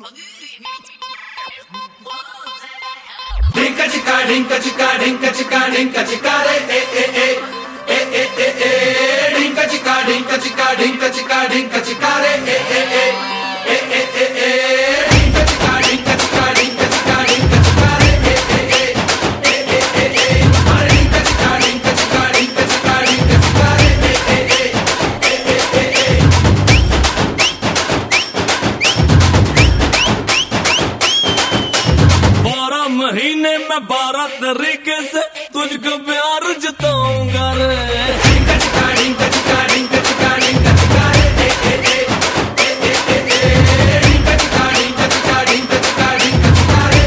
Dinka chika dinka chika dinka chika dinka chika re dinka chika dinka chika dinka chika dinka chika re dinka chika dinka chika dinka chika dinka chika re dinka chika dinka chika dinka chika dinka chika re 12 महीने में 12 तरीके से तुझको प्यार जताऊंगा रे dinka chika dinka chika dinka chika dinka chika re dinka chika dinka chika dinka chika dinka chika re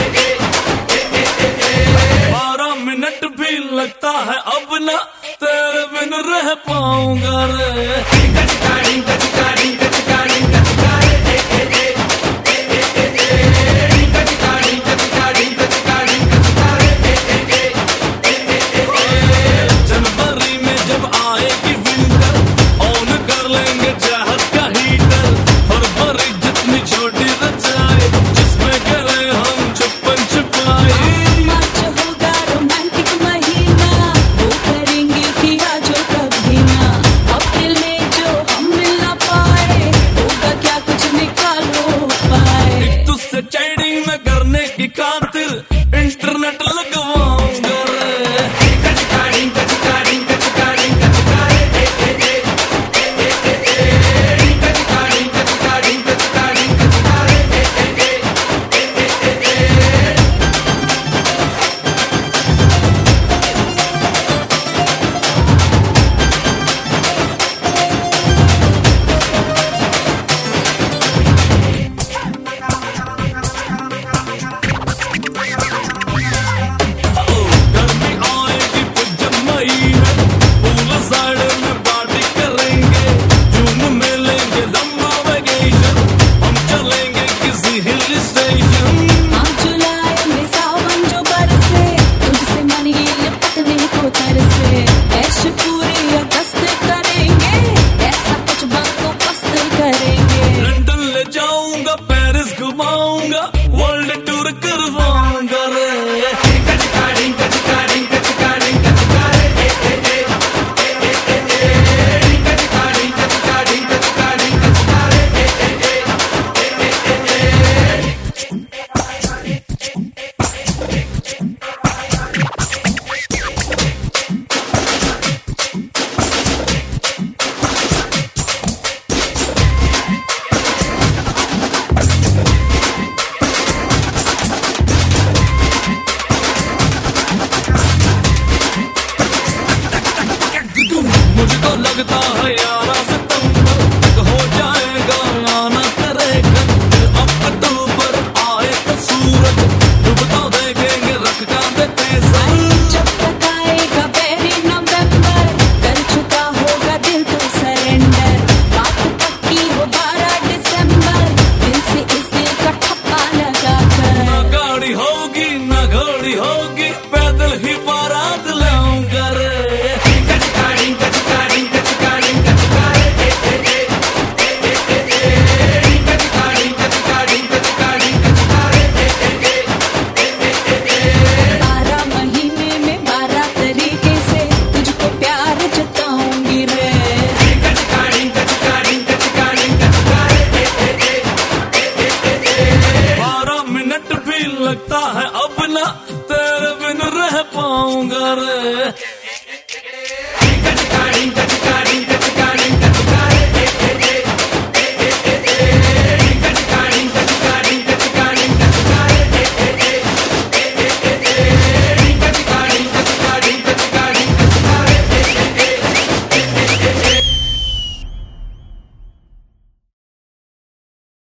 12 minute भी लगता है अब ना तेरे बिन रह पाऊंगा रे dinka chika dinka chika dinka chika dinka chika re dinka chika dinka chika dinka chika dinka chika re जनवरी में जब आएगी विंटर ऑन कर लेंगे चाहत का हीटर फरवरी जितनी छोटी रचाए जिसमें करे हम छुपन छुपाए मार्च होगा रोमांटिक महीना वो करेंगे किया जो कभी ना अप्रैल में जो हम मिल ना पाए होगा क्या कुछ निकालो पाए एक तुझसे चैटिंग में करने की खातिर इंटरनेट लगवाऊंगा रे dinka chika dinka chika dinka chika dinka chika re dinka chika dinka chika dinka chika dinka chika re गर्मी आएगी फिर जब मई में पूल साइड में पार्टी करेंगे जून में लेंगे लंबा वेकेशन हम चलेंगे किसी हिल स्टेशन हाँ जुलाई में सावन जो बरसे तुझसे मन ये लिपटने को तरसे ऐश पूरी अगस्त करेंगे ऐसा कुछ बातों पस्त करेंगे लंदन ले जाऊंगा पेरिस घुमाऊंगा वर्ल्ड टूर करवाऊंगा रे dinka chika dinka chika dinka chika dinka chika re dinka chika dinka chika dinka chika dinka chika re मुझको लगता है 11 सितंबर तक हो जाएगा आना तेरे घर अक्टूबर आए तो सूरज डूबता देखेंगे रख का देते सर जब तक आएगा पहली नवंबर कर चुका होगा दिल तो सरेंडर बात पक्की हो 12 दिसंबर दिल से इस दिल का ठप्पा लगा कर ना गाड़ी होगी ना घोड़ी होगी पैदल ही बारात लाऊंगा रे dinka chika dinka chika dinka chika dinka chika re dinka chika dinka chika dinka chika dinka chika re 12 महीने में 12 तरीके से तुझको प्यार जताऊंगी रे dinka chika dinka chika dinka chika dinka chika re 12 minute भी लगता है अब ना तेरे बिन रह पाऊंगा रे dinka chika dinka